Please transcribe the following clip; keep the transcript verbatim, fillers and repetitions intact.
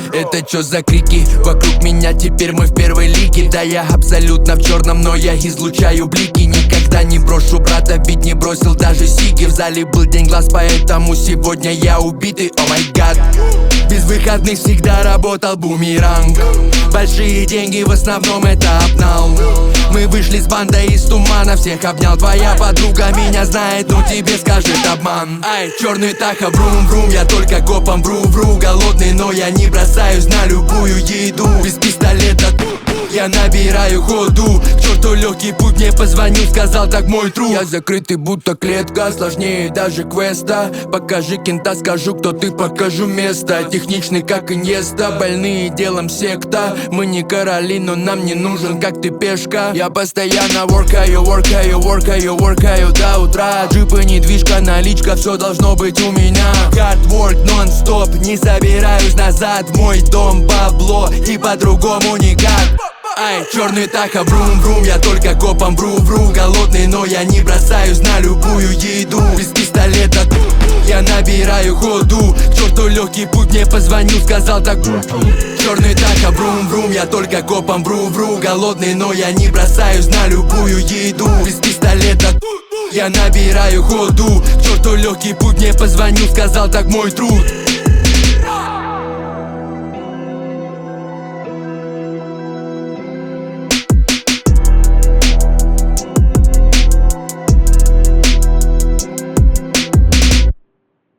Это чё за крики? Вокруг меня теперь мы в первой лиге. Да я абсолютно в черном, но я излучаю блики. Никогда не брошу брата, ведь не бросил даже сиги. В зале был день глаз, поэтому сегодня я убитый. О май гад. Без выходных всегда работал бумеранг. Большие деньги, в основном это обнал. Мы вышли с бандой из тумана, всех обнял. Твоя подруга меня знает, но тебе скажет обман. Ай, черный Таха, врум-врум, я только копом вру-вру. Голодный, но я не бросаюсь на любую еду. Без пистолета я набираю ходу. К черту легкий путь, мне позвонил, сказал так мой друг. Я закрытый, будто клетка, сложнее даже квеста. Покажи кента, скажу, кто ты, покажу место. Техничный, как Иньеста, больные делом секта. Мы не короли, но нам не нужен, как ты пешка. Я постоянно воркаю, воркаю, воркаю, воркаю до утра. Джипы, недвижка, наличка, все должно быть у меня. Hard work, нон-стоп, не собираюсь назад в мой дом. Бабло, и по-другому никак. Ай, черный Таха, брум-брум, я только копом вру-вру. Голодный, но я не бросаюсь на любую еду. Без пистолета я набираю ходу. К черту легкий путь, мне позвонил, сказал так. Черный Таха, брум-брум, я только копом вру-вру. Голодный, но я не бросаюсь на любую еду. Без пистолета я набираю ходу. К черту легкий путь, мне позвонил, сказал так мой труд.